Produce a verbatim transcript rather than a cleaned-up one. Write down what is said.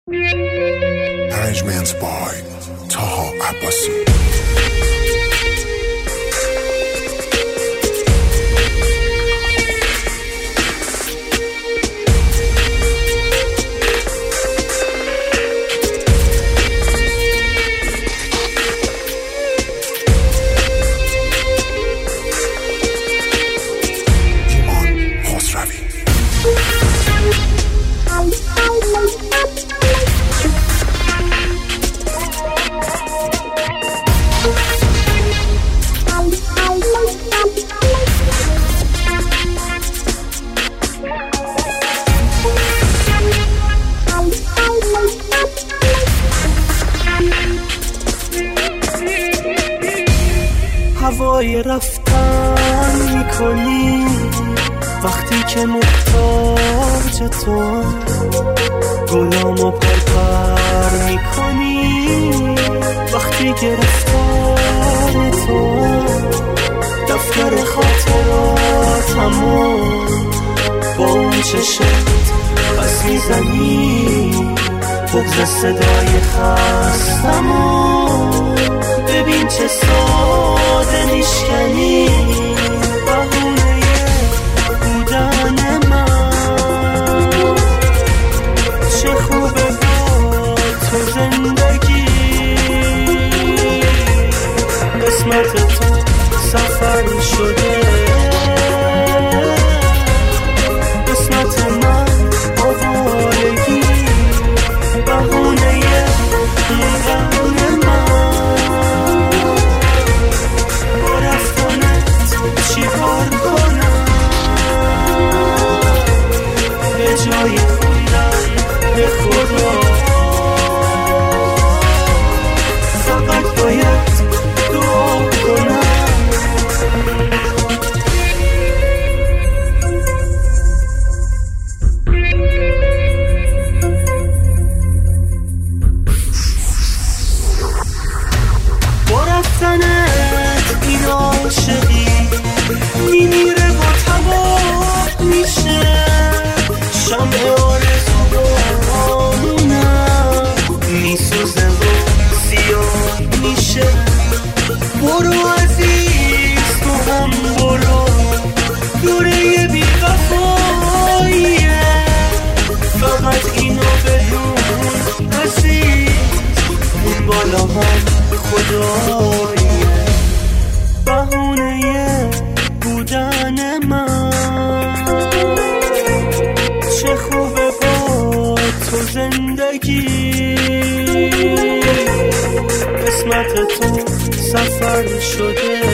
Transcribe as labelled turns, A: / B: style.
A: Arrangements by Taha Abbasi.
B: هوای رفتن میکنی وقتی که محتاج تو، گلامو پرپر میکنی وقتی گرفتار تو، دفتر خاطراتمو با اون چشت پس میزنی، بغض صدای خستمو ببین چه ساده میشکنی، بهونه بودن من چه خوبه با تو زندگی، قسمت تو سفر شده، قسمت من آوارگی، بهونه بودن من جای خوندن به خدا، فقط باید دعا کنم. با رفتنت این عاشقی میمیره و تمام میشه، شمع آرزو بامونم میسوزه و سیاه میشه، برو عزیز تو هم برو، دوره بی وفاییه، فقط اینو بدون عزیز اون بالا هم خداییه، بهونه بودن من چه خوبه با تو زندگی، قسمت تو سفر شده،